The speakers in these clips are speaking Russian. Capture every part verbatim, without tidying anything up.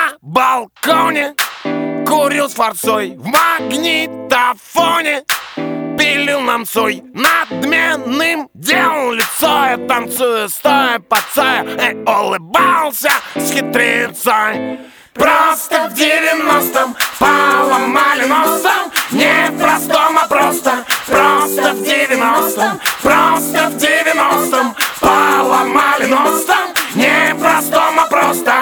на балконе, курил с форцой в магнитофоне, пилил нам сой надменным, делал лицо. Я танцую, стоя под цая, и улыбался с хитрецой. Просто в девяностом поломали носом, не в простом, а просто. Просто в девяностом, просто в девяностом поломали носом, не в простом, а просто.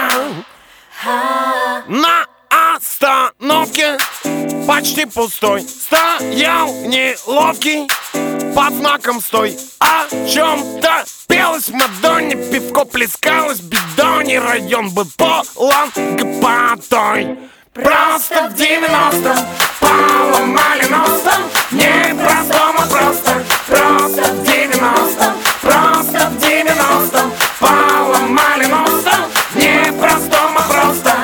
На остановке почти пустой стоял неловкий под знаком «Стой». О чем-то пелось в Мадонне, пивко плескалось в бидоне, район был полон гопотой. Просто в девяностом поломали носом, не в простом, а просто. Просто в девяностом, просто в девяностом поломали носом, не в простом, а просто.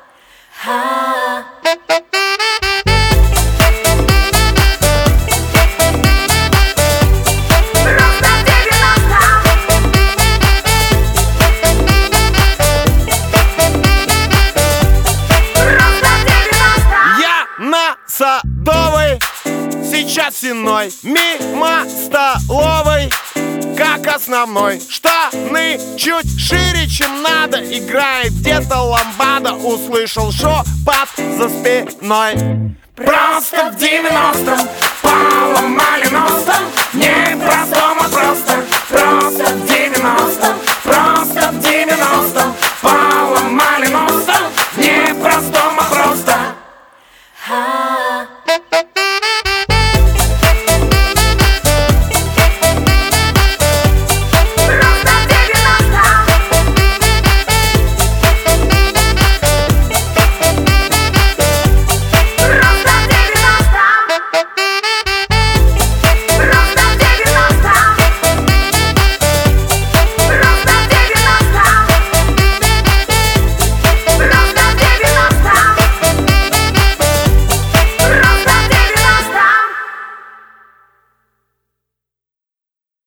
На Садовой, сейчас иной, мимо столовой, как основной. Штаны чуть шире, чем надо, играет где-то ламбада. Услышал шепот за спиной. Просто в девяностом поломали носом, не в простом, а просто. Просто в